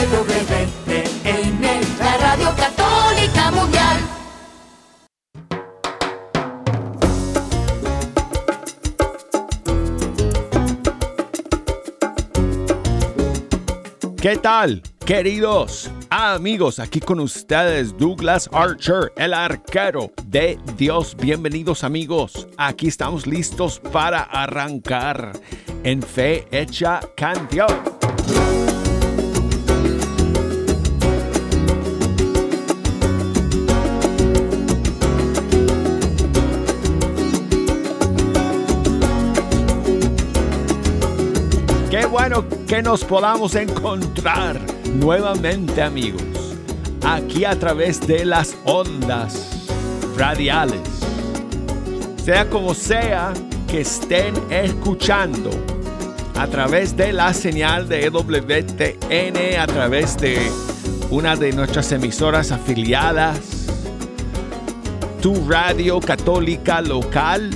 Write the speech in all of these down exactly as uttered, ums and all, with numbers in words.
E W T N, la Radio Católica Mundial. ¿Qué tal, queridos amigos? Aquí con ustedes Douglas Archer, el arquero de Dios. Bienvenidos, amigos. Aquí estamos listos para arrancar en Fe Hecha Canción. Qué bueno que nos podamos encontrar nuevamente, amigos, aquí a través de las ondas radiales. Sea como sea que estén escuchando, a través de la señal de E W T N, a través de una de nuestras emisoras afiliadas, tu radio católica local,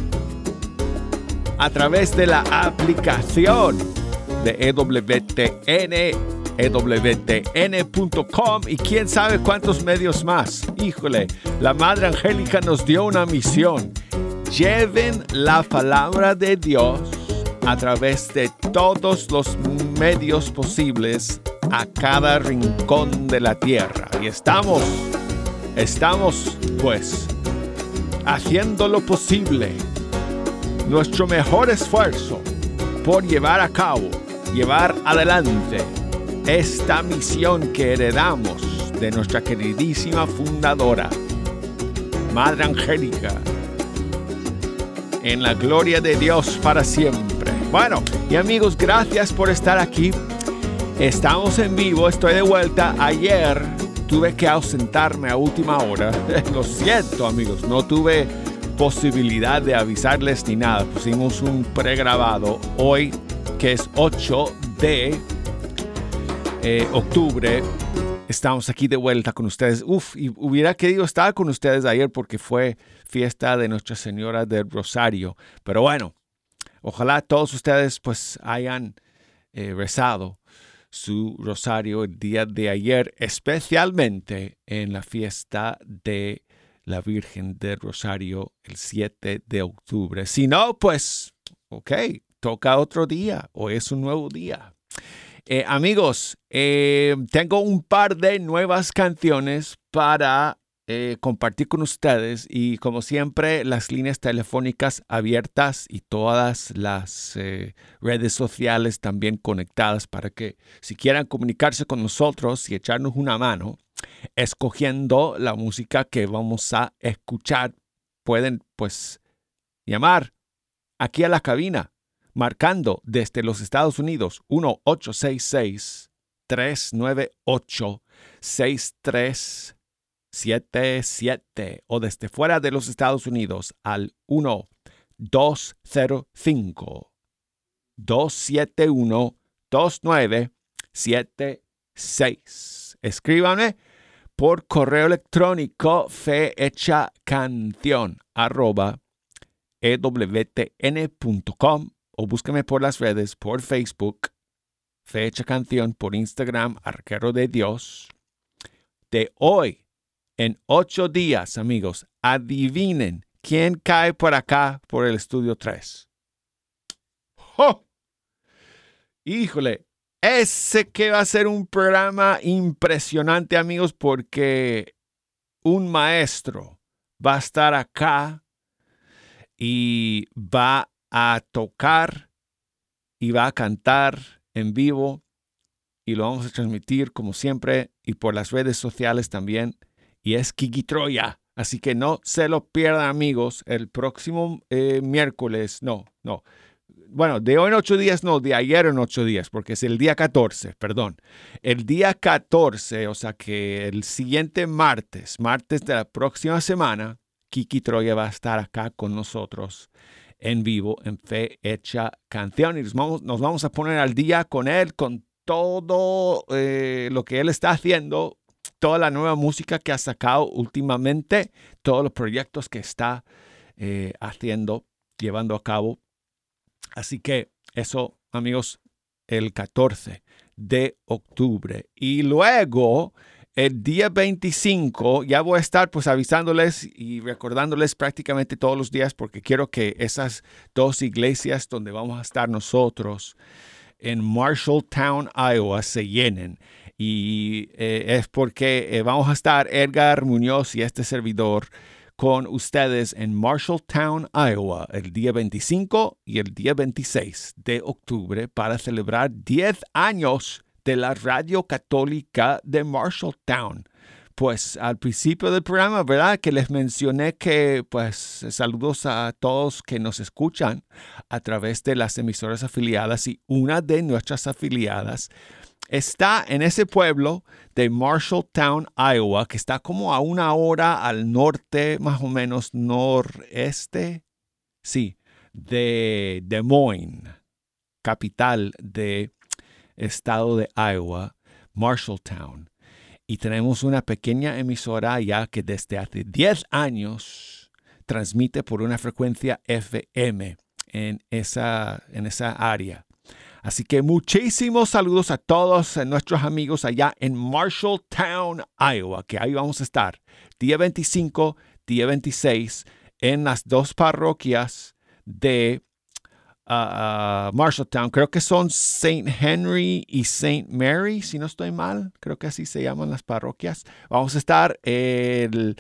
a través de la aplicación de E W T N, E W T N punto com y quién sabe cuántos medios más. Híjole, la Madre Angélica nos dio una misión. Lleven la palabra de Dios a través de todos los medios posibles a cada rincón de la tierra. Y estamos, estamos pues haciendo lo posible, nuestro mejor esfuerzo por llevar a cabo, llevar adelante esta misión que heredamos de nuestra queridísima fundadora, Madre Angélica, en la gloria de Dios para siempre. Bueno, y amigos, gracias por estar aquí. Estamos en vivo, estoy de vuelta. Ayer tuve que ausentarme a última hora. Lo siento, amigos, no tuve posibilidad de avisarles ni nada. Pusimos un pregrabado hoy, que es ocho de octubre. Estamos aquí de vuelta con ustedes. Uf, y hubiera querido estar con ustedes ayer porque fue fiesta de Nuestra Señora del Rosario. Pero bueno, ojalá todos ustedes pues hayan eh, rezado su rosario el día de ayer, especialmente en la fiesta de la Virgen del Rosario el siete de octubre. Si no, pues, ok, toca otro día o es un nuevo día. Eh, amigos, eh, tengo un par de nuevas canciones para eh, compartir con ustedes y como siempre las líneas telefónicas abiertas y todas las eh, redes sociales también conectadas para que si quieran comunicarse con nosotros y echarnos una mano escogiendo la música que vamos a escuchar, pueden pues llamar aquí a la cabina marcando desde los Estados Unidos uno ocho seis seis, tres nueve ocho, seis tres siete siete o desde fuera de los Estados Unidos al uno dos cero cinco, dos siete uno, dos nueve siete seis. Escríbanme por correo electrónico fehechacanción arroba e w t n punto com o búsqueme por las redes, por Facebook, Fe Hecha Canción, por Instagram, Arquero de Dios. De hoy, en ocho días, amigos, adivinen quién cae por acá por el estudio tres. ¡Oh! Híjole, ese que va a ser un programa impresionante, amigos, porque un maestro va a estar acá y va a tocar y va a cantar en vivo y lo vamos a transmitir como siempre y por las redes sociales también. Y es Kiki Troya. Así que no se lo pierdan, amigos. El próximo eh, miércoles, no, no. Bueno, de hoy en ocho días, no, de ayer en ocho días, porque es el día catorce, perdón. El día catorce, o sea que el siguiente martes, martes de la próxima semana, Kiki Troya va a estar acá con nosotros en vivo en Fe Hecha Canción. Y nos vamos, nos vamos a poner al día con él, con todo eh, lo que él está haciendo, toda la nueva música que ha sacado últimamente, todos los proyectos que está eh, haciendo, llevando a cabo. Así que eso, amigos, el catorce de octubre. Y luego, el día veinticinco, ya voy a estar pues avisándoles y recordándoles prácticamente todos los días porque quiero que esas dos iglesias donde vamos a estar nosotros en Marshalltown, Iowa, se llenen. Y eh, es porque eh, vamos a estar Edgar Muñoz y este servidor con ustedes en Marshalltown, Iowa, el día veinticinco y el día veintiséis de octubre para celebrar diez años de la Radio Católica de Marshalltown. Pues al principio del programa, ¿verdad? Que les mencioné que, pues, saludos a todos que nos escuchan a través de las emisoras afiliadas y una de nuestras afiliadas está en ese pueblo de Marshalltown, Iowa, que está como a una hora al norte, más o menos noreste, sí, de Des Moines, capital del estado de Iowa, Marshalltown. Y tenemos una pequeña emisora allá que desde hace diez años transmite por una frecuencia F M en esa, en esa área. Así que muchísimos saludos a todos nuestros amigos allá en Marshalltown, Iowa, que ahí vamos a estar. Día veinticinco, día veintiséis, en las dos parroquias de uh, uh, Marshalltown. Creo que son Saint Henry y Saint Mary, si no estoy mal. Creo que así se llaman las parroquias. Vamos a estar el,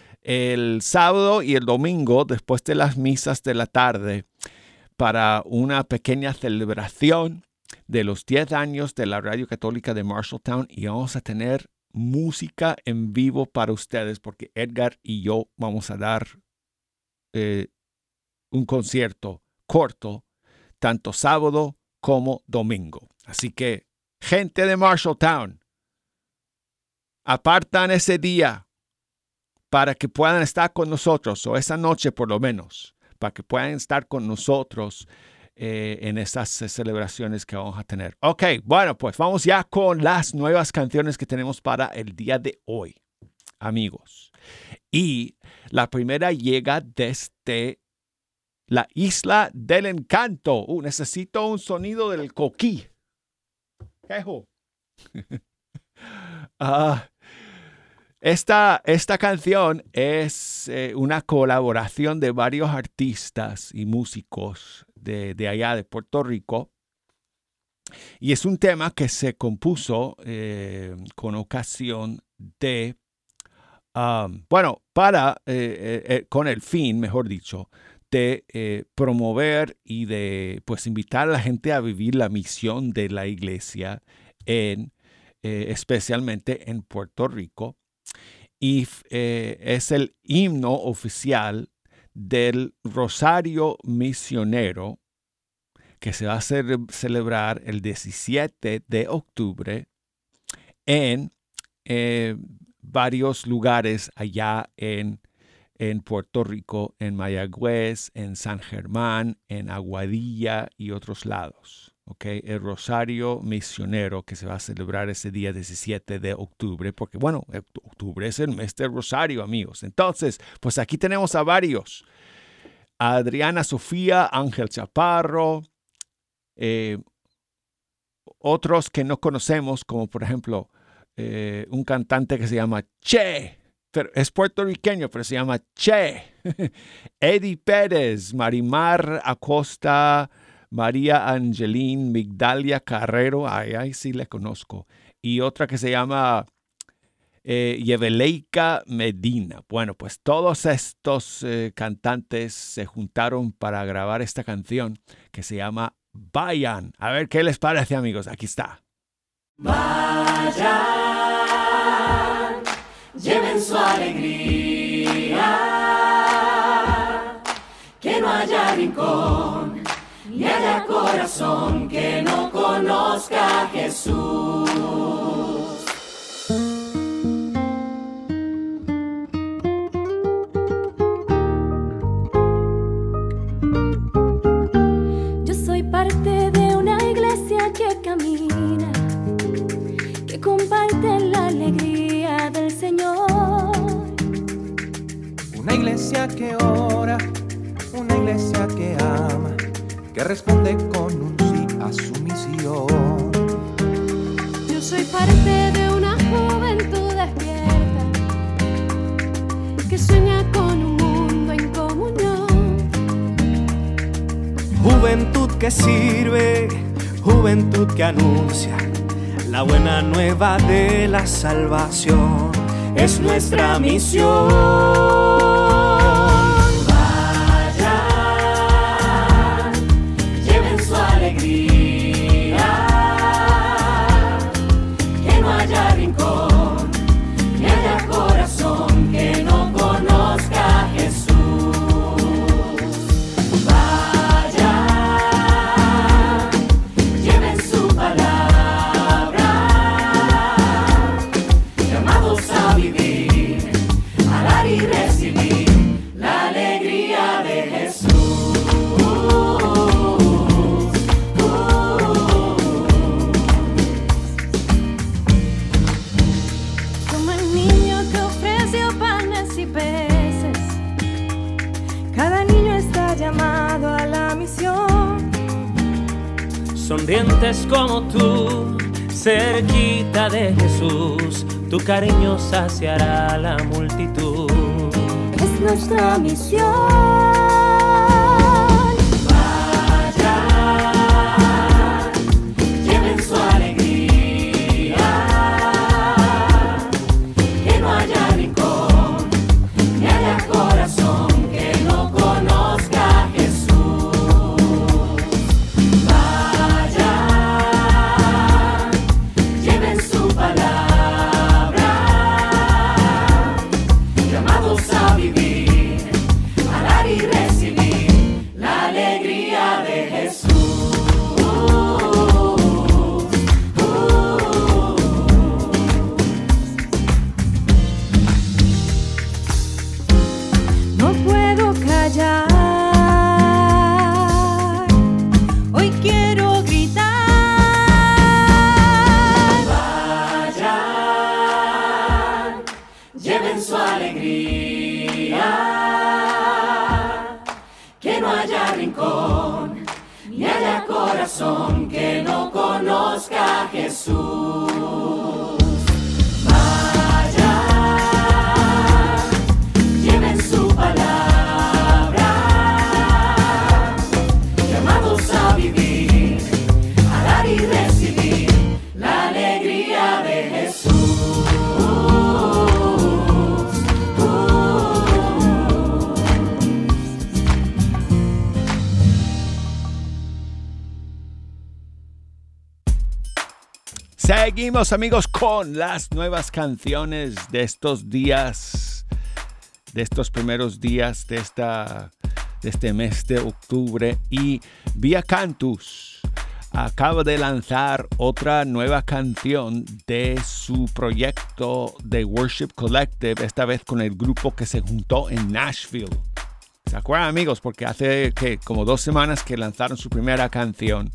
el sábado y el domingo, después de las misas de la tarde, para una pequeña celebración de los diez años de la Radio Católica de Marshalltown y vamos a tener música en vivo para ustedes porque Edgar y yo vamos a dar eh, un concierto corto tanto sábado como domingo. Así que, gente de Marshalltown, apartan ese día para que puedan estar con nosotros, o esa noche por lo menos, para que puedan estar con nosotros eh, en esas eh, celebraciones que vamos a tener. Ok, bueno, pues vamos ya con las nuevas canciones que tenemos para el día de hoy, amigos. Y la primera llega desde la Isla del Encanto. Uh, necesito un sonido del coquí. Ejo. Ah... uh, Esta, esta canción es eh, una colaboración de varios artistas y músicos de, de allá de Puerto Rico. Y es un tema que se compuso eh, con ocasión de, um, bueno, para, eh, eh, con el fin, mejor dicho, de eh, promover y de pues invitar a la gente a vivir la misión de la iglesia, en, eh, especialmente en Puerto Rico. Y eh, es el himno oficial del Rosario Misionero que se va a hacer, celebrar el diecisiete de octubre en eh, varios lugares allá en, en Puerto Rico, en Mayagüez, en San Germán, en Aguadilla y otros lados. Okay, el Rosario Misionero que se va a celebrar ese día diecisiete de octubre, porque bueno, octubre es el mes del Rosario, amigos. Entonces, pues aquí tenemos a varios. A Adriana Sofía, Ángel Chaparro, eh, otros que no conocemos, como por ejemplo, eh, un cantante que se llama Che, pero es puertorriqueño, pero se llama Che. Eddie Pérez, Marimar Acosta, María Angelín Migdalia Carrero, ay, ay, sí le conozco. Y otra que se llama eh, Yeveleika Medina. Bueno, pues todos estos eh, cantantes se juntaron para grabar esta canción que se llama Vayan. A ver qué les parece, amigos. Aquí está. Vayan, lleven su alegría, que no haya rincón ni haya corazón que no conozca a Jesús. Yo soy parte de una iglesia que camina, que comparte la alegría del Señor. Una iglesia que ora, una iglesia que ama, que responde con un sí a su misión. soy parte de una juventud despierta que sueña con un mundo en comunión. Juventud que sirve, juventud que anuncia la buena nueva de la salvación. Es nuestra misión. Sonrientes como tú, cerquita de Jesús, tu cariño saciará la multitud. Es nuestra misión. Vayan, lleven su alegría, que no haya rincón, ni haya corazón que no conozca a Jesús. Que no conozca a Jesús. Vayan, lleven su palabra, llamados a vivir, a dar y recibir la alegría de Jesús. Seguimos, amigos, con las nuevas canciones de estos días, de estos primeros días de, esta, de este mes de octubre. Y Via Cantus acaba de lanzar otra nueva canción de su proyecto de Worship Collective, esta vez con el grupo que se juntó en Nashville. ¿Se acuerdan, amigos? Porque hace que como dos semanas que lanzaron su primera canción.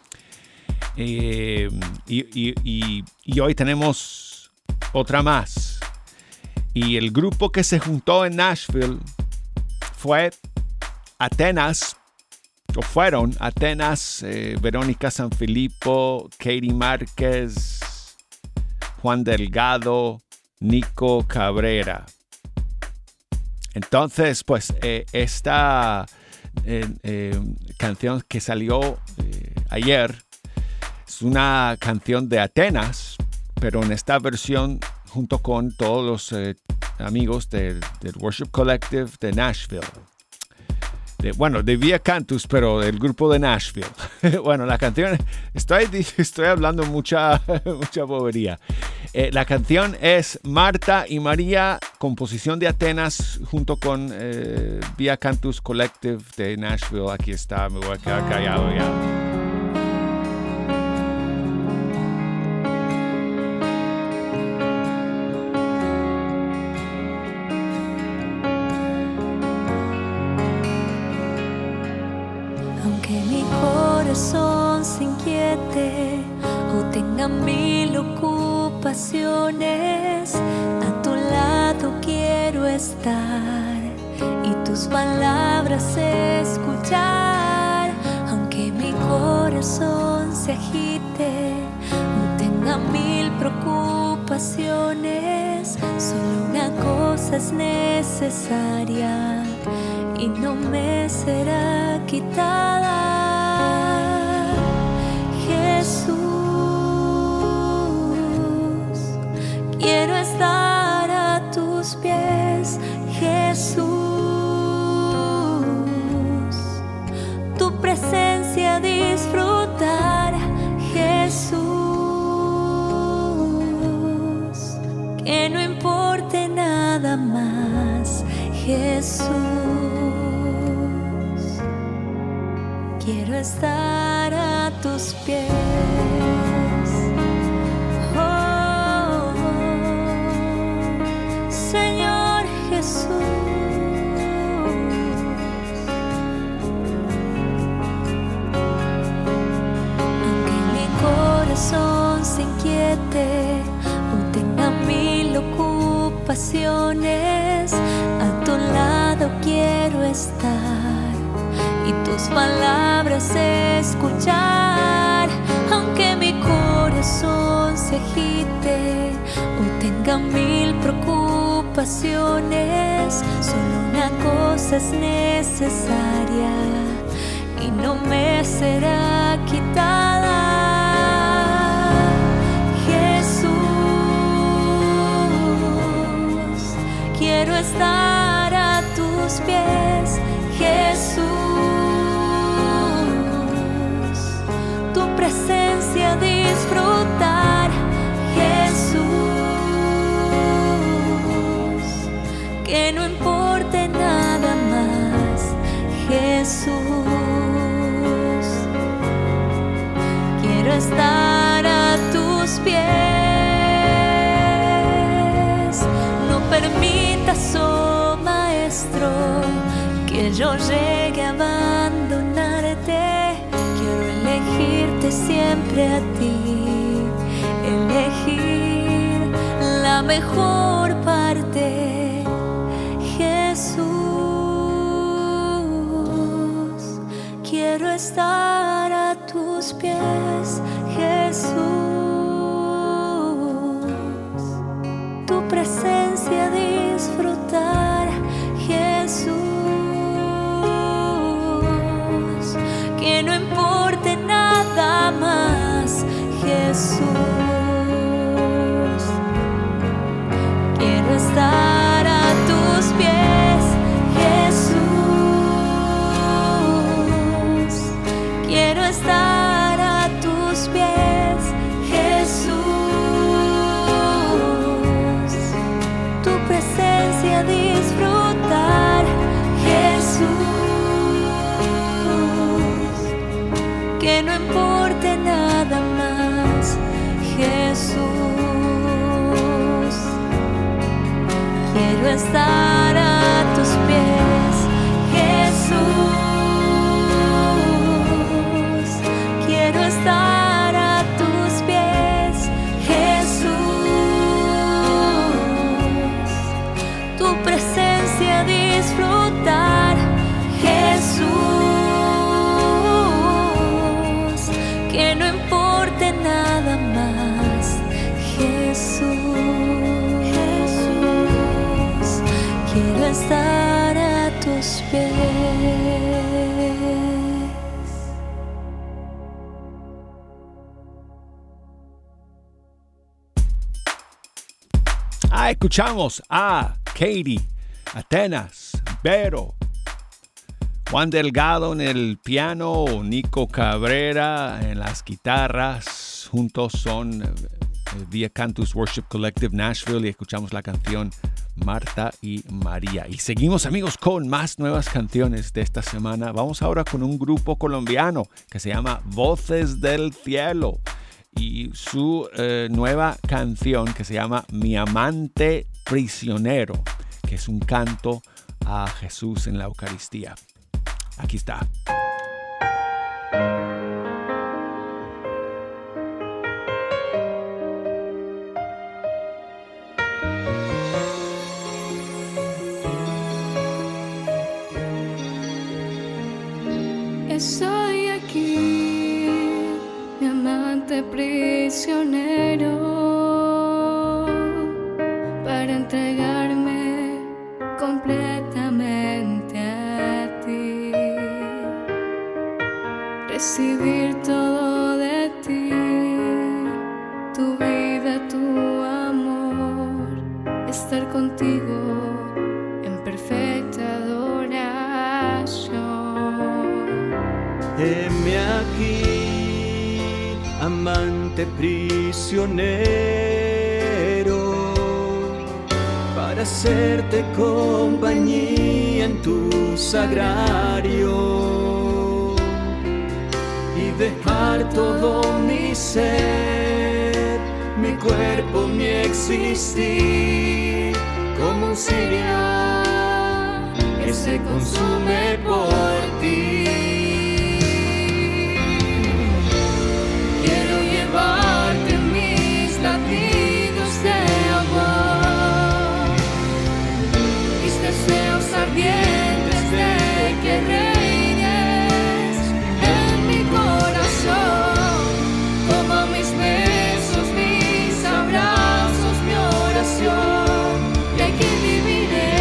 Eh, y, y, y, y hoy tenemos otra más. Y el grupo que se juntó en Nashville fue Atenas, o fueron Atenas, eh, Verónica Sanfilippo, Katie Márquez, Juan Delgado, Nico Cabrera. Entonces, pues eh, esta eh, eh, canción que salió eh, ayer es una canción de Atenas, pero en esta versión junto con todos los eh, amigos del, del Worship Collective de Nashville. De, bueno, de Via Cantus, pero del grupo de Nashville. Bueno, la canción, estoy, estoy hablando mucha, mucha bobería. Eh, la canción es Marta y María, composición de Atenas, junto con eh, Via Cantus Collective de Nashville. Aquí está, me voy a quedar callado ya. Se inquiete o tenga mil ocupaciones, a tu lado quiero estar y tus palabras escuchar. Aunque mi corazón se agite o tenga mil preocupaciones, solo una cosa es necesaria y no me será quitada. Jesús, quiero estar a tus pies. Jesús, tu presencia disfrutar. Jesús, que no importe nada más. Jesús, quiero estar a tus pies. Oh, Señor Jesús, aunque mi corazón se inquiete o tenga mil ocupaciones, a tu lado quiero estar y tus palabras escuchar. Aunque mi corazón se agite o tenga mil preocupaciones, solo una cosa es necesaria y no me será quitada. Jesús, quiero estar a tus pies. Jesús, tu presencia disfrutar. Jesús, que no importe nada más. Jesús, quiero estar a tus pies. No permitas, oh Maestro, que yo llegue a abandonarte. Quiero elegirte siempre a ti, elegir la mejor parte. Jesús, quiero estar a tus pies. Jesús, tu presencia disfrutar. Jesús, que no importe nada más. Jesús, quiero estar a tus pies. Jesús, quiero estar a tus pies. Jesús, tu presencia disfrutar. Jesús, que no importe nada más. Jesús, quiero estar a tus pies. Jesús, quiero estar a tus pies. Jesús, tu presencia disfrutar. Jesús, que no importe nada más. Jesús, Jesús, quiero estar a tus pies. Ah, escuchamos a Katie, Atenas, Vero, Juan Delgado en el piano, Nico Cabrera en las guitarras. Juntos son eh, Via Cantus Worship Collective Nashville y escuchamos la canción Marta y María. Y seguimos, amigos, con más nuevas canciones de esta semana. Vamos ahora con un grupo colombiano que se llama Voces del Cielo y su eh, nueva canción que se llama Mi Amante Prisionero, que es un canto a Jesús en la Eucaristía. Aquí está. Estoy aquí, mi amante prisionero. tu vida, tu amor, estar contigo en perfecta adoración. Heme aquí, amante prisionero, para hacerte compañía en tu sagrario y dejar todo mi ser, mi cuerpo, mi existir, como un cirio que se consume por ti. Quiero llevarte mis latidos de amor, mis deseos ardientes de que reines en mi corazón. Toma mis besos, mis abrazos, mi oración, y aquí viviré,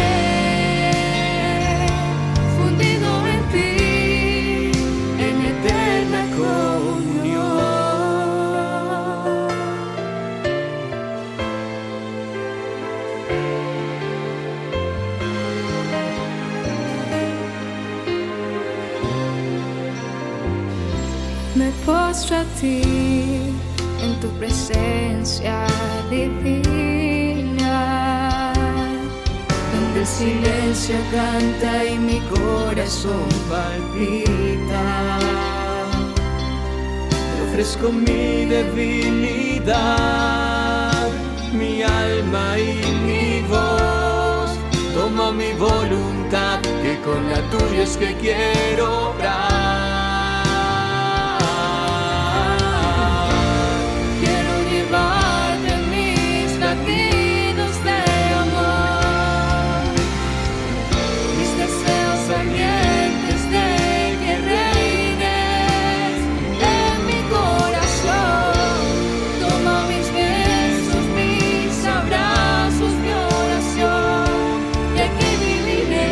fundido en ti, en eterna comunión. Me postro a ti en tu presencia divina, donde el silencio canta y mi corazón palpita. Te ofrezco mi debilidad, mi alma y mi voz. Toma mi voluntad, que con la tuya es que quiero obrar. Quiero llevarte mis latidos de amor, mis deseos ardientes de que reines en mi corazón. Toma mis besos, mis abrazos, mi oración, y aquí viviré,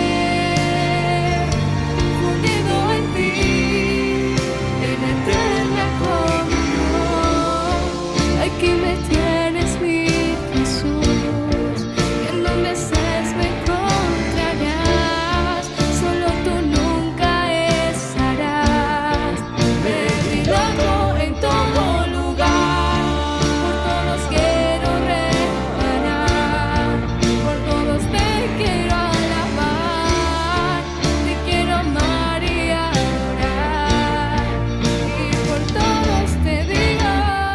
fundido en ti, en eterna comunión. aquí me tienes, mi Jesús, y en donde estés me encontrarás, solo tú nunca estarás, Perdido en todo lugar, por todos quiero reparar, por todos te quiero alabar, te quiero amar y adorar, y por todos te digo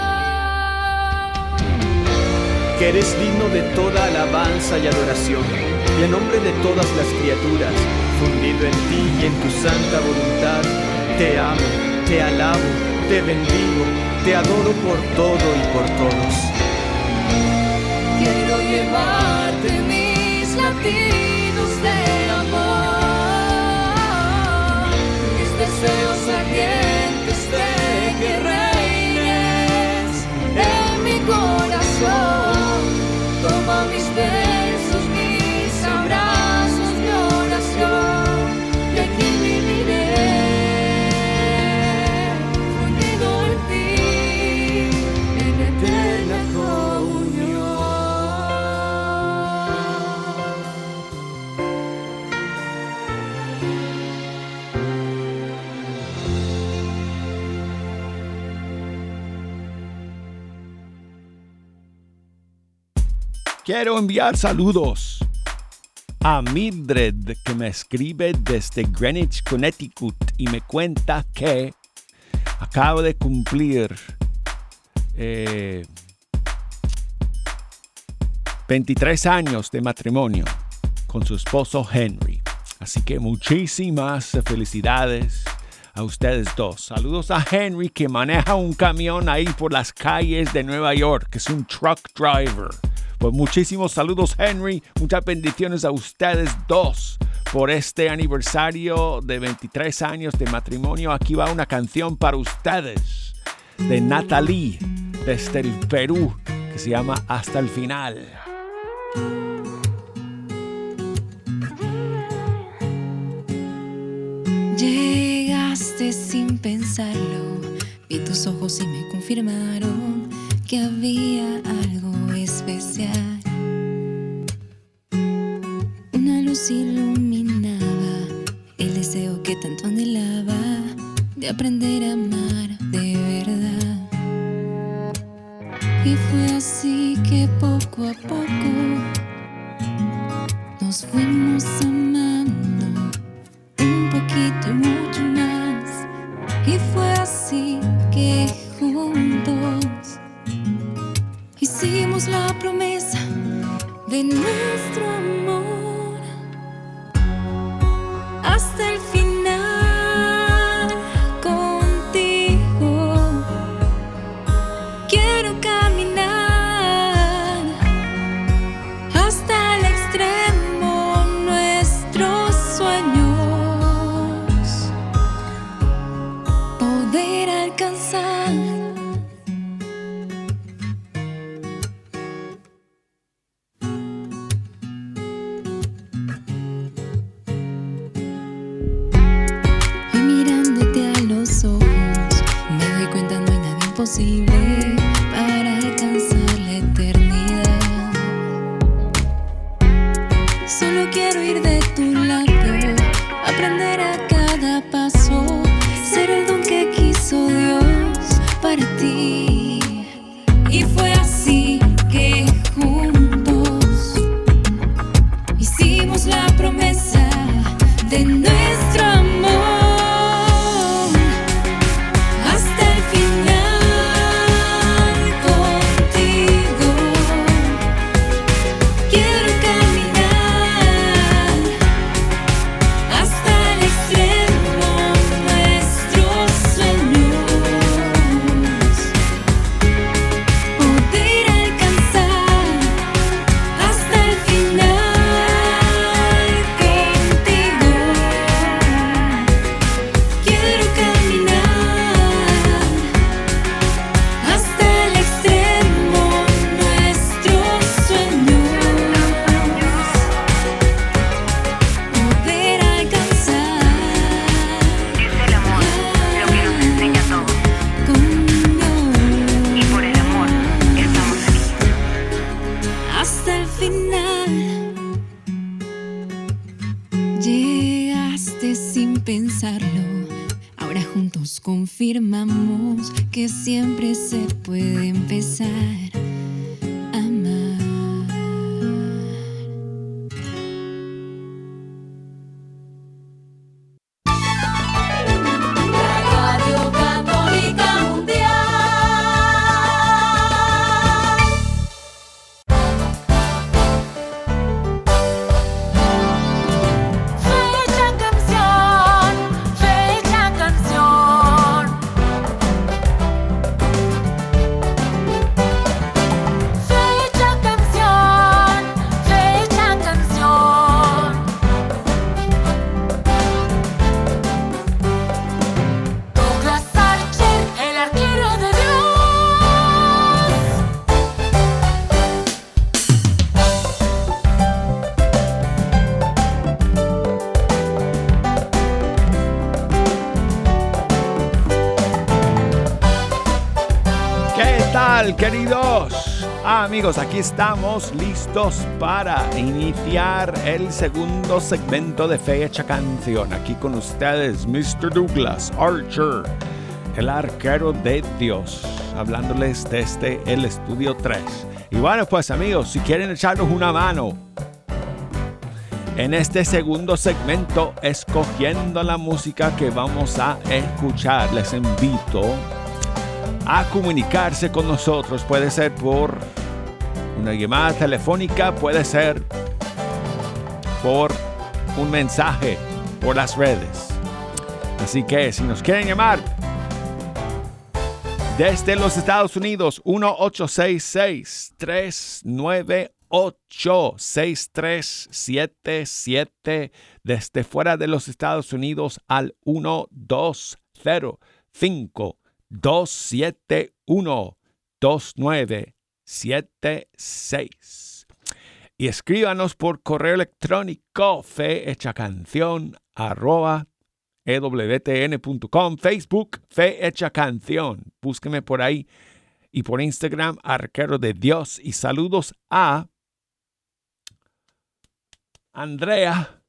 que eres digno de toda alabanza y adoración, y en nombre de todas las criaturas, fundido en ti y en tu santa voluntad, te amo, te alabo, te bendigo, te adoro por todo y por todos. quiero llevarte mis latidos de amor, mis deseos ardientes de que reines en mi corazón. Toma mis besos, mis abrazos, mi oración, y aquí viviré, fundido en ti, en eterna comunión. Quiero enviar saludos a Mildred, que me escribe desde Greenwich, Connecticut, y me cuenta que acabo de cumplir eh, veintitrés años de matrimonio con su esposo Henry. Así que muchísimas felicidades a ustedes dos. Saludos a Henry, que maneja un camión ahí por las calles de Nueva York, que es un truck driver. Pues muchísimos saludos, Henry. Muchas bendiciones a ustedes dos por este aniversario de veintitrés años de matrimonio. Aquí va una canción para ustedes de Natalie desde el Perú, que se llama Hasta el Final. Llegaste sin pensarlo, vi tus ojos y me confirmaron que había algo especial. Una luz iluminaba el deseo que tanto anhelaba de aprender a amar de verdad. Y fue así que poco a poco nos fuimos amando un poquito y mucho más. Y fue así que juntos hicimos la promesa de nuestro amor hasta el final. Contigo quiero caminar hasta el extremo nuestros sueños poder alcanzar. Hoy mirándote a los ojos me doy cuenta no hay nada imposible para alcanzar la eternidad. Solo quiero ir de tu lado, aprender a cada paso, ser el don que quiso Dios para ti. Y fue así que juntos hicimos la promesa de nuestro amor hasta el final. Contigo quiero caminar hasta el extremo nuestros sueños poder alcanzar hasta el final. Contigo quiero caminar hasta el extremo nuestros sueños poder alcanzar. Es el amor lo que nos enseña todo. Y por el amor estamos aquí. Hasta el final. Llegaste sin pensarlo. Ahora juntos confirmamos que siempre se puede empezar a amar. Radio Católica Mundial. Fecha canción, fecha canción. Fecha canción, fecha canción. Douglas Archer, el arquero de Dios. ¿Qué tal, queridos amigos? Aquí estamos listos para iniciar el segundo segmento de Fecha Canción. Aquí con ustedes, mister Douglas Archer, el arquero de Dios, hablándoles desde el estudio tres. Y bueno, pues amigos, si quieren echarnos una mano en este segundo segmento, escogiendo la música que vamos a escuchar, les invito a comunicarse con nosotros. Puede ser por una llamada telefónica, puede ser por un mensaje por las redes. Así que si nos quieren llamar desde los Estados Unidos, uno ocho seis seis, tres nueve ocho, seis tres siete siete. Desde fuera de los Estados Unidos al uno dos cero cinco, dos siete uno, dos nueve siete seis. Y escríbanos por correo electrónico fehechacanción arroba e w t n punto com, Facebook Fe Hecha Canción. Búsqueme por ahí y por Instagram Arquero de Dios. Y saludos a Andrea,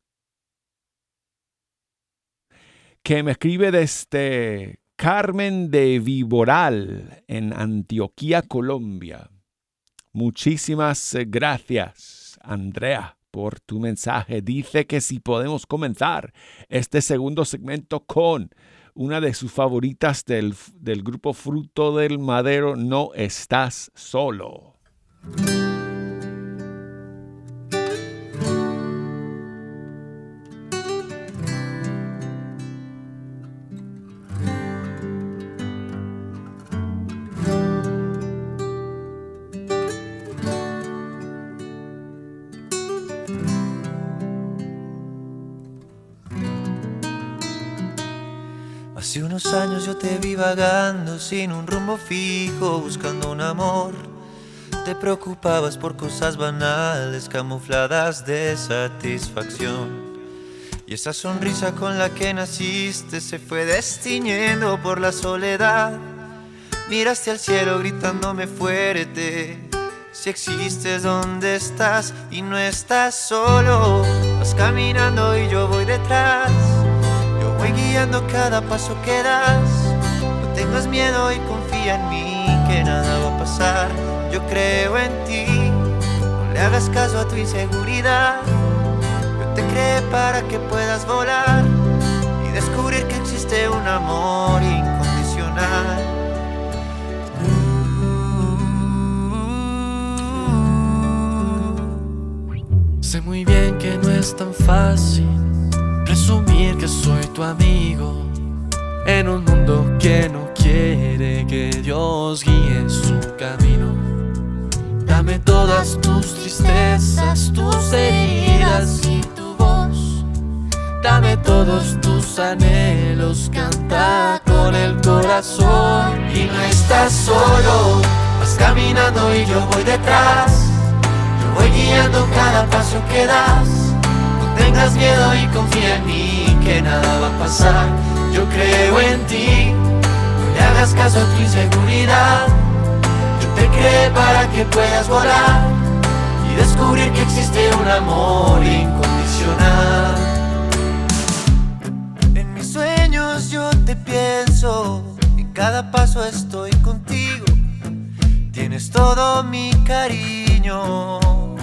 que me escribe desde Carmen de Viboral en Antioquia, Colombia. Muchísimas gracias, Andrea, por tu mensaje. Dice que si podemos comenzar este segundo segmento con una de sus favoritas del, del grupo Fruto del Madero, No Estás Solo. Hace unos años yo te vi vagando sin un rumbo fijo, buscando un amor. Te preocupabas por cosas banales, camufladas de satisfacción. Y esa sonrisa con la que naciste se fue destiñendo por la soledad. Miraste al cielo gritándome fuerte, si existes, ¿dónde estás? Y no estás solo, vas caminando y yo voy detrás. Voy guiando cada paso que das. No tengas miedo y confía en mí, que nada va a pasar. Yo creo en ti, no le hagas caso a tu inseguridad. Yo te creé para que puedas volar y descubrir que existe un amor incondicional. Sé muy bien que no es tan fácil presumir que soy tu amigo en un mundo que no quiere que Dios guíe su camino. Dame todas tus tristezas, tus heridas y tu voz. Dame todos tus anhelos, canta con el corazón. Y no estás solo, vas caminando y yo voy detrás. Yo voy guiando cada paso que das. No tengas miedo y confía en mí, que nada va a pasar. Yo creo en ti, no le hagas caso a tu inseguridad. Yo te creé para que puedas volar y descubrir que existe un amor incondicional. En mis sueños yo te pienso, en cada paso estoy contigo. Tienes todo mi cariño.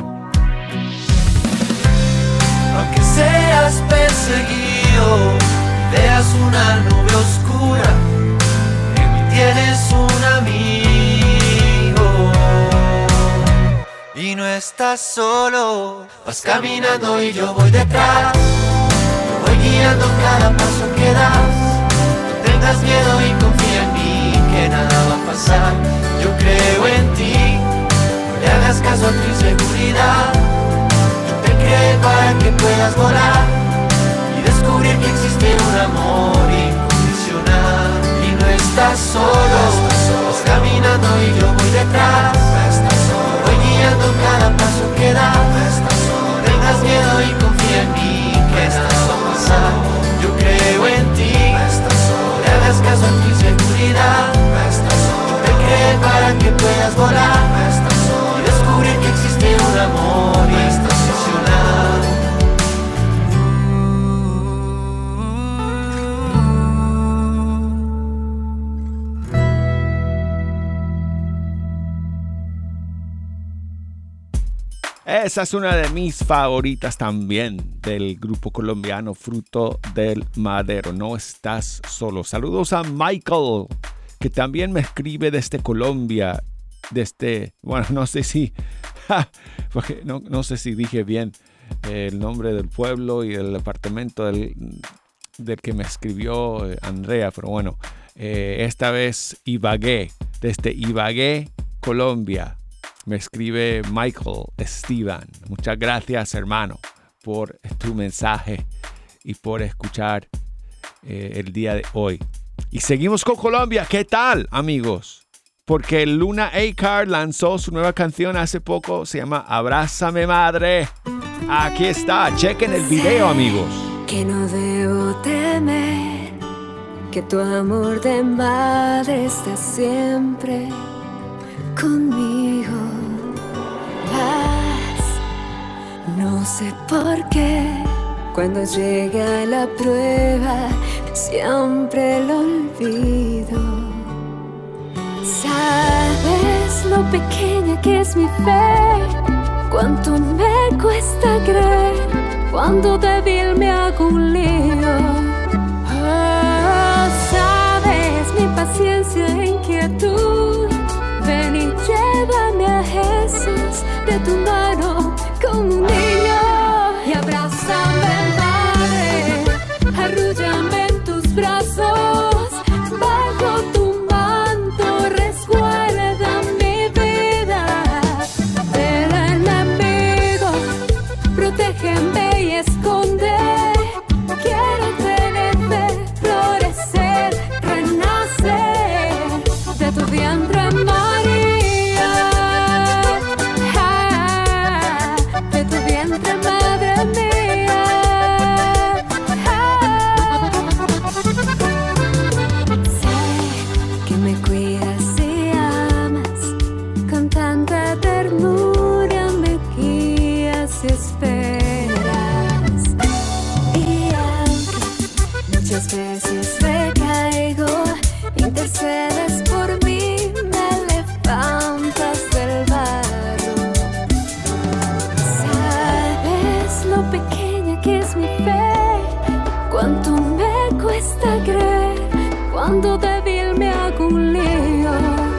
Aunque seas perseguido, veas una nube oscura, en mí tienes un amigo. Y no estás solo, vas caminando y yo voy detrás. Yo voy guiando cada paso que das. No tengas miedo y confía en mí, que nada va a pasar. Yo creo en ti, no le hagas caso a tu inseguridad. Para que puedas volar y descubrir que existe un amor incondicional. Y no estás solo, vas caminando y yo voy detrás. Voy guiando cada paso que das. No tengas miedo y confía en mí, que nada va a pasar. Yo creo en ti, no le hagas caso a tu inseguridad. Yo te creé para que puedas volar y descubrir que existe un amor incondicional. Esa es una de mis favoritas también del grupo colombiano Fruto del Madero. No estás solo. Saludos a Michael, que también me escribe desde Colombia. Desde, bueno, no sé si, porque no, no sé si dije bien el nombre del pueblo y el departamento del, del que me escribió Andrea, pero bueno, eh, esta vez Ibagué, desde Ibagué, Colombia. Me escribe Michael Esteban. Muchas gracias, hermano, por tu mensaje y por escuchar eh, el día de hoy. Y seguimos con Colombia. ¿Qué tal, amigos? Porque Luna Acar lanzó su nueva canción hace poco. Se llama Abrázame, Madre. Aquí está. Chequen el video, amigos. Que no debo temer, que tu amor de madre está siempre conmigo vas. No sé por qué cuando llega la prueba siempre lo olvido. Sabes lo pequeña que es mi fe, cuánto me cuesta creer cuando débil me hago un lío. Oh, sabes mi paciencia e inquietud. Ven y llévame a Jesús de tu mano como un niño. Y abrázame, Padre, arrúllame en tus brazos. Bajo tu manto resguarda mi vida del enemigo. Protégeme y esconde. Quiero tenerte, florecer, renacer de tu vientre, María. Ah, de tu vientre, Madre mía. Ah, sé que me cuidas y amas, con tanta ternura me guías y esperas. Y aunque muchas veces recaigo, intercedes por mí, me levantas del barro. Sabes lo pequeña que es mi fe, cuánto me cuesta creer cuando débil me hago un lío.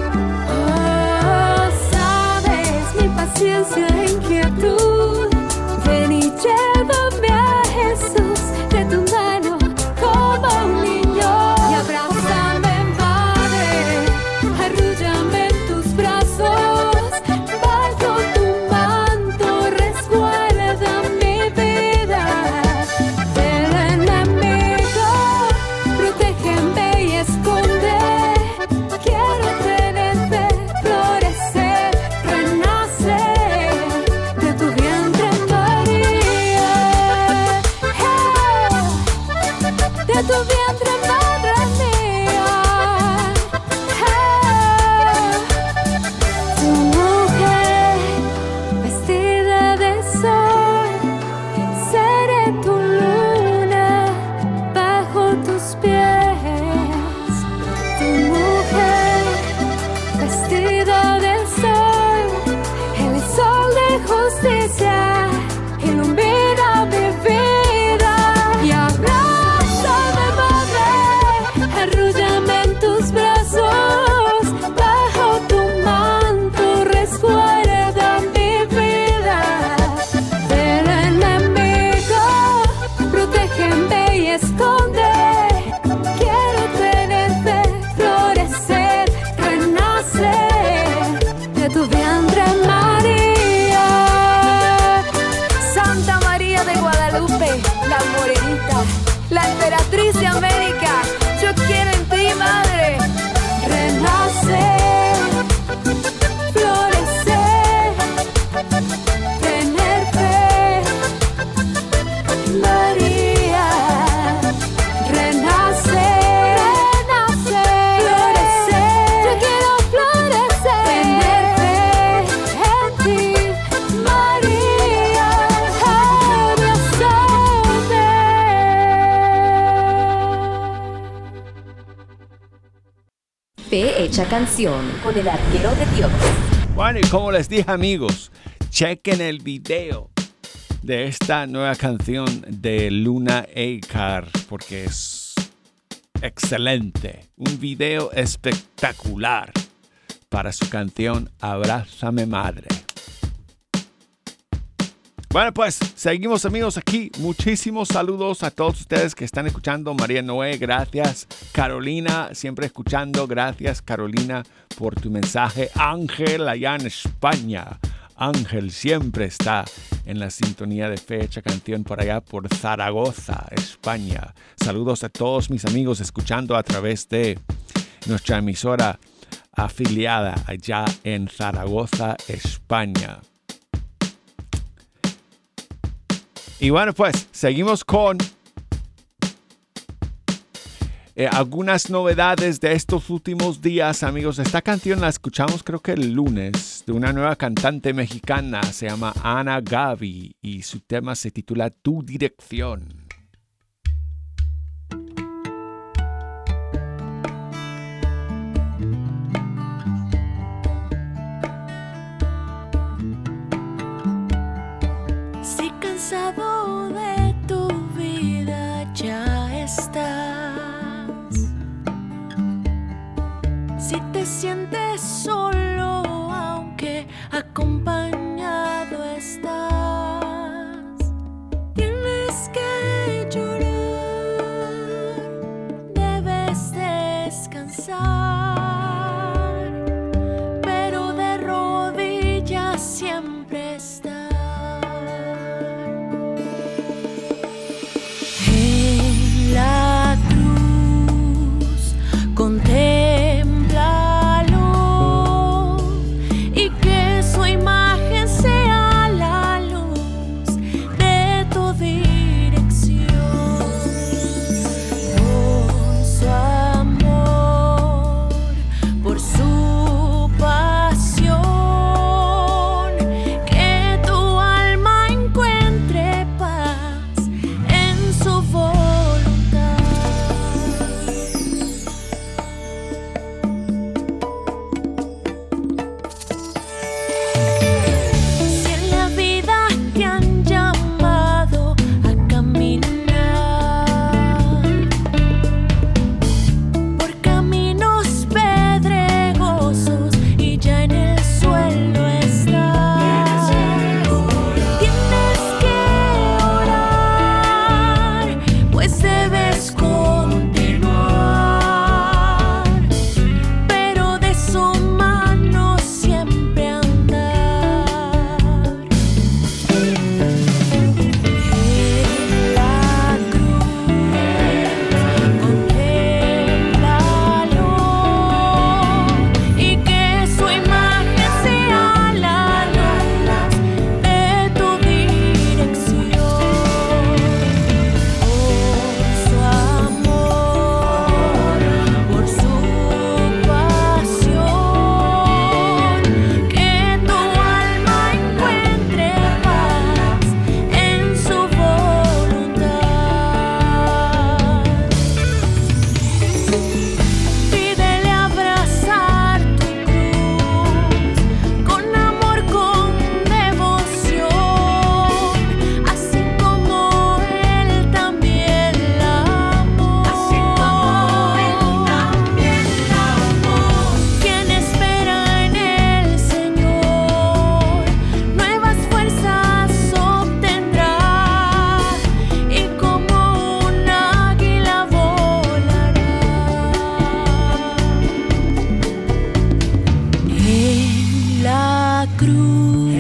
Oh, sabes mi paciencia e inquietud. Ven y llévame a Jesús de tu mano como un niño. Y abrázame, Padre, arrúllame en tus brazos. Bajo tu manto resguarda mi vida del enemigo. Protégeme y esconde. Quiero tenerte, florecer, renacer de tu vientre, María. Eh, de tu vientre, Madre mía. Eh, tu mujer vestida de sol, seré tu luna bajo tus pies. Tu mujer vestida de sol, el sol de justicia ilumina mi vida. Y abrázame, Madre, arrúllame en tus brazos. Bajo tu manto resguarda mi vida del enemigo. Protégeme y esconde. Quiero tenerte, florecer, renacer de tu vientre, María. Santa María de Guadalupe, la morenita, la emperatriz de América, yo quiero en ti, Madre, renacer, florecer, tener fe. María, renacer, renacer, florecer, yo quiero florecer, tener fe en ti, María, abrázame. Fe hecha canción con el arquero de Dios. Bueno, y como les dije, amigos, chequen el video de esta nueva canción de Luna Acar porque es excelente. Un video espectacular para su canción Abrázame, Madre. Bueno, pues seguimos, amigos, aquí. Muchísimos saludos a todos ustedes que están escuchando. María Noé, gracias. Carolina, siempre escuchando. Gracias, Carolina, por tu mensaje. Ángel, allá en España. Ángel siempre está en la sintonía de Fecha Canción por allá, por Zaragoza, España. Saludos a todos mis amigos escuchando a través de nuestra emisora afiliada allá en Zaragoza, España. Y bueno, pues seguimos con Eh, algunas novedades de estos últimos días, amigos. Esta canción la escuchamos creo que el lunes de una nueva cantante mexicana. Se llama Ana Gaby y su tema se titula Tu Dirección. Si cansado de tu vida ya estás, si te sientes solo aunque acompañado estás, tienes que llorar, debes descansar, pero de rodillas siempre estás. En la cruz contémplalo y que su imagen sea la luz de tu dirección. Por su amor, por su pasión, que tu alma encuentre paz en su voluntad. Si en la vida te han llamado a caminar por caminos pedregosos y ya en el suelo estás, tienes que orar, pues debes continuar, pero de su mano siempre andar. En la cruz contémplalo y que su imagen sea la luz de tu dirección. Por su amor, por su pasión, que tu alma encuentre paz en su voluntad. Pídele abrazar tu cruz con amor, con devoción, así como él también la amó. Así como él también la amó. Quien espera en el Señor nuevas fuerzas obtendrá y como un águila volará. En la cruz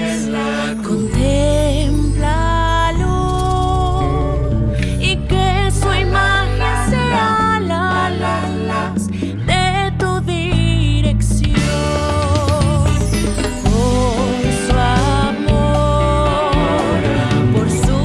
contémplalo y que su imagen sea la luz de tu dirección. Por su amor, por su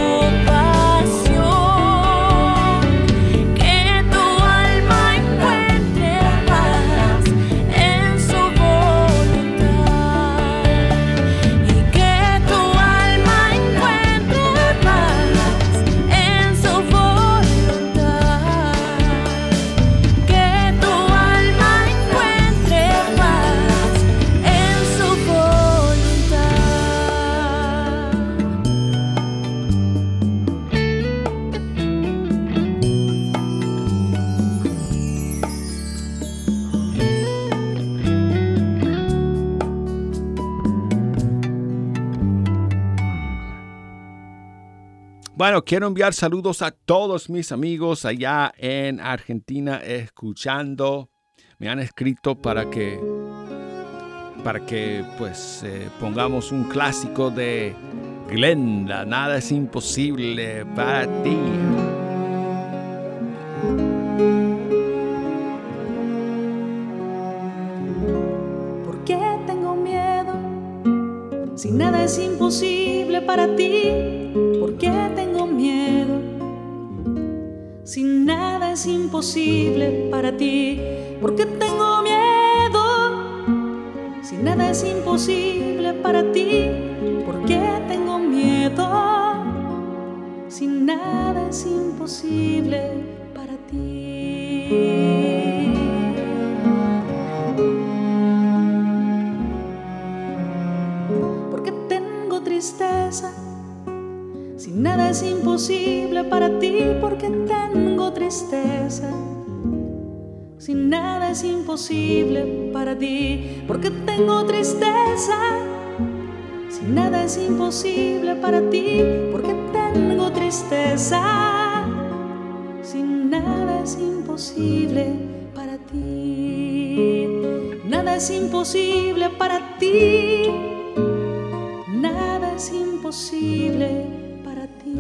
pasión, que tu alma encuentre paz en su voluntad, y que tu alma encuentre paz en su voluntad, que tu alma encuentre paz en su voluntad. Bueno, quiero enviar saludos a todos mis amigos allá en Argentina escuchando. Me han escrito para que, para que pues eh, pongamos un clásico de Glenda, Nada es imposible para ti. ¿Por qué tengo miedo? Si nada es imposible para ti, ¿por qué tengo miedo? Si nada es imposible para ti, ¿por qué tengo miedo? Si nada es imposible para ti, ¿por qué tengo miedo? Si nada es imposible para ti. ¿Por qué tengo tristeza? Si nada es imposible para ti, ¿por qué tengo tristeza? Si nada es imposible para ti, ¿por qué tengo tristeza? Si nada es imposible para ti, ¿por qué tengo tristeza? Si nada es imposible para ti, nada es imposible para ti, nada es imposible para ti.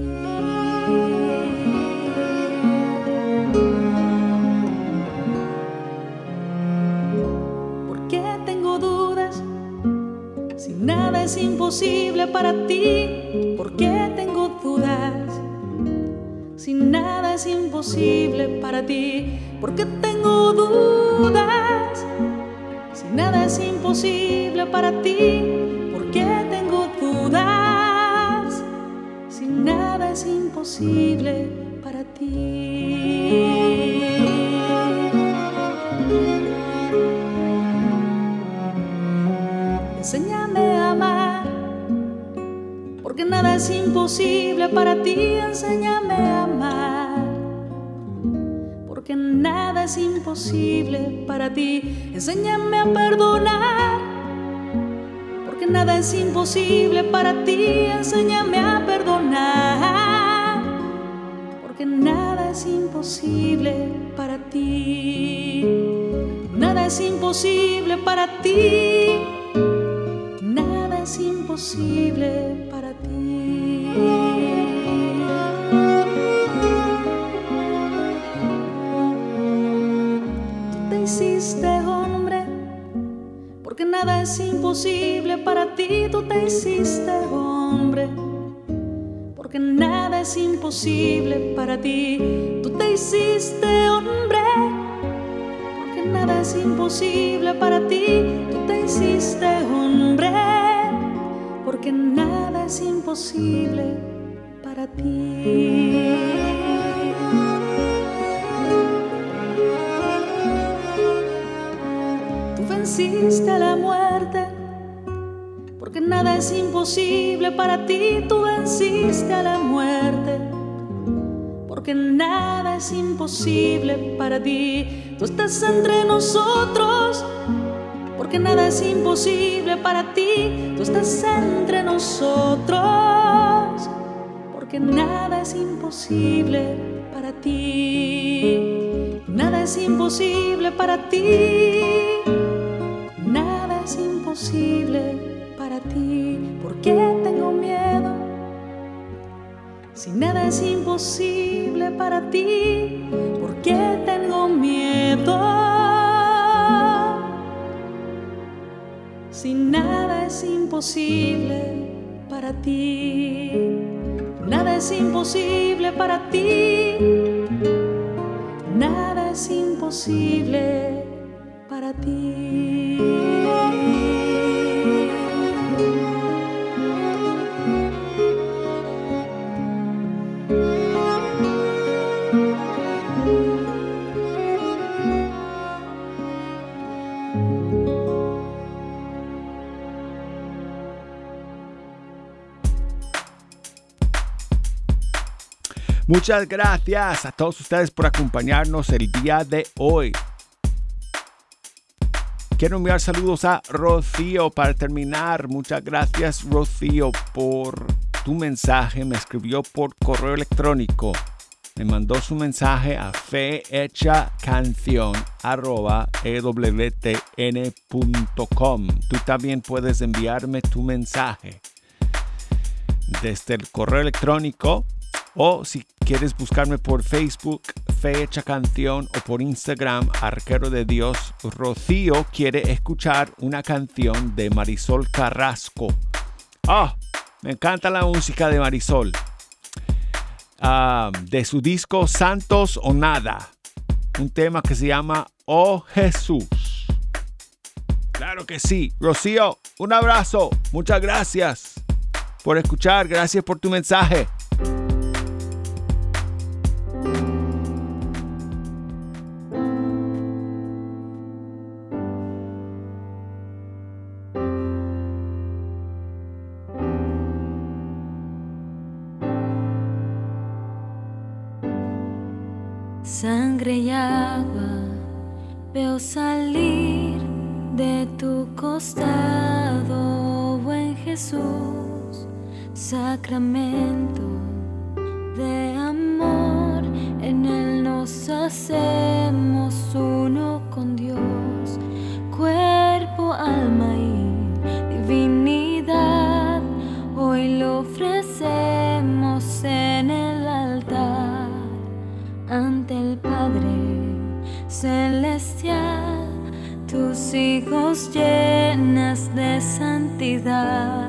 ¿Por qué tengo dudas? Si nada es imposible para ti, ¿por qué tengo dudas? Si nada es imposible para ti, ¿por qué tengo dudas? Si nada es imposible para ti, ¿por qué tengo dudas? Si nada es imposible para ti. Enséñame a amar, porque nada es imposible para ti. Enséñame a amar, porque nada es imposible para ti. Enséñame a perdonar, porque nada es imposible para ti. Enséñame a perdonar, porque nada es imposible para ti. Nada es imposible para ti. Nada es imposible para ti. Tú te hiciste hombre, porque nada es imposible para ti. Tú te hiciste hombre, porque nada es imposible para ti. Tú te hiciste hombre, porque nada es imposible para ti. Tú te hiciste hombre, porque nada es imposible para ti. Tú venciste a la muerte, porque nada es imposible para ti. Tú venciste a la muerte, porque nada es imposible para ti. Tú estás entre nosotros, porque nada es imposible para ti. Tú estás entre nosotros, porque nada es imposible para ti. Nada es imposible para ti. Nada es imposible para ti. ¿Por qué tengo miedo? Si nada es imposible para ti, ¿por qué tengo miedo? Si nada es imposible para ti, nada es imposible para ti, nada es imposible para ti. Muchas gracias a todos ustedes por acompañarnos el día de hoy. Quiero enviar saludos a Rocío para terminar. Muchas gracias, Rocío, por tu mensaje. Me escribió por correo electrónico. Me mandó su mensaje a fehechacanción arroba e w t n punto com. Tú también puedes enviarme tu mensaje desde el correo electrónico, o si quieres buscarme por Facebook, Fe Hecha Canción, o por Instagram, Arquero de Dios. Rocío quiere escuchar una canción de Marisol Carrasco. ¡Ah! Oh, me encanta la música de Marisol. uh, de su disco Santos o Nada. Un tema que se llama Oh Jesús. Claro que sí. Rocío, un abrazo. Muchas gracias por escuchar. Gracias por tu mensaje. Sangre y agua veo salir de tu costado, buen Jesús, sacramento de amor, en él nos hacemos uno con Dios, cuerpo, alma y divinidad, hoy lo ofrecemos en el altar, ante el Padre Celestial, tus hijos llenas de santidad.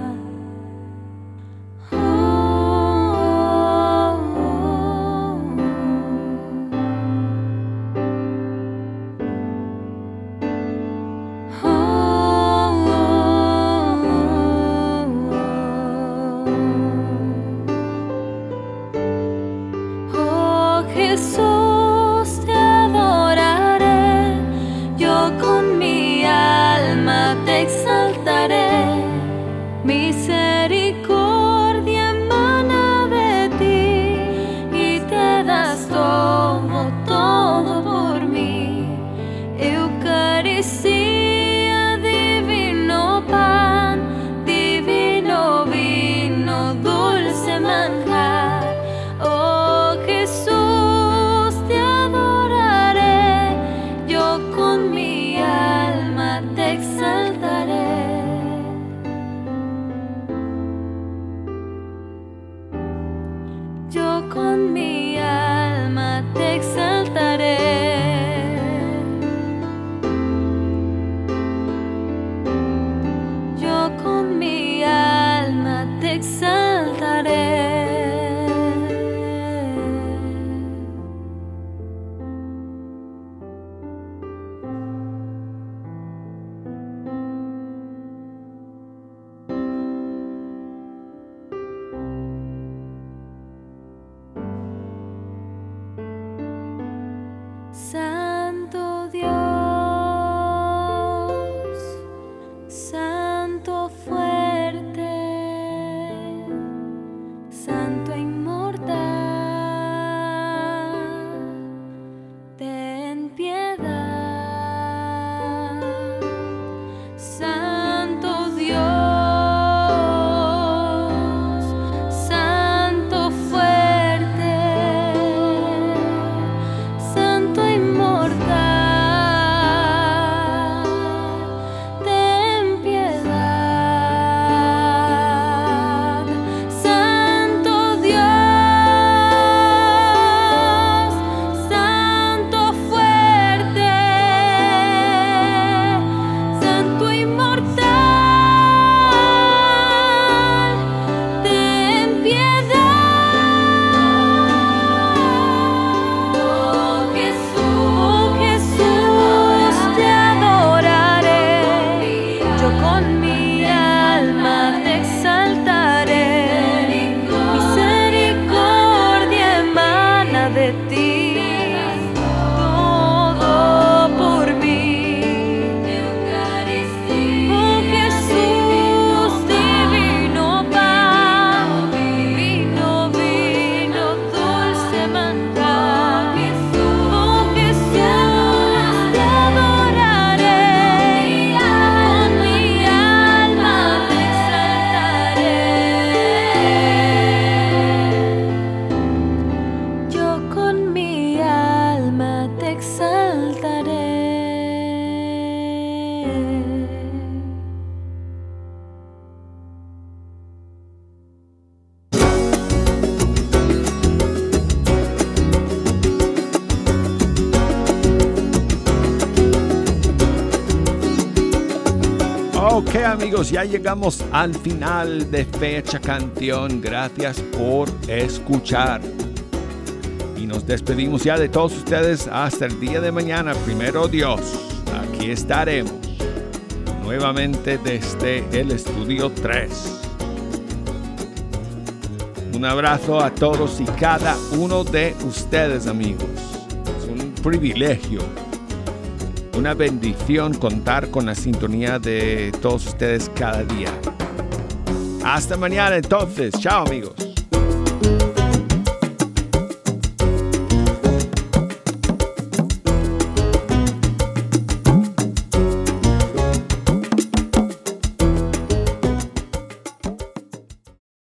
Santo Dios, Santo fuerte, Santo inmortal, ten piedad. Santo Dios, Santo fuerte, Santo inmortal, ten piedad. Santo Dios, Santo fuerte, Santo inmortal, ten piedad. Oh Jesús, Jesús, te adoraré, yo con mi alma te exaltaré, misericordia emana de ti, todo por mí. Oh Jesús, divino pan, vino, vino, dulce manjar. Oh Jesús, te adoraré, con mi alma te exaltaré. Yo con mi alma te exaltaré. Ok amigos, ya llegamos al final de Fecha Canción. Gracias por escuchar. Y nos despedimos ya de todos ustedes hasta el día de mañana. Primero Dios, aquí estaremos nuevamente desde el estudio tres. Un abrazo a todos y cada uno de ustedes, amigos. Es un privilegio, una bendición contar con la sintonía de todos ustedes cada día. Hasta mañana entonces. Chao, amigos.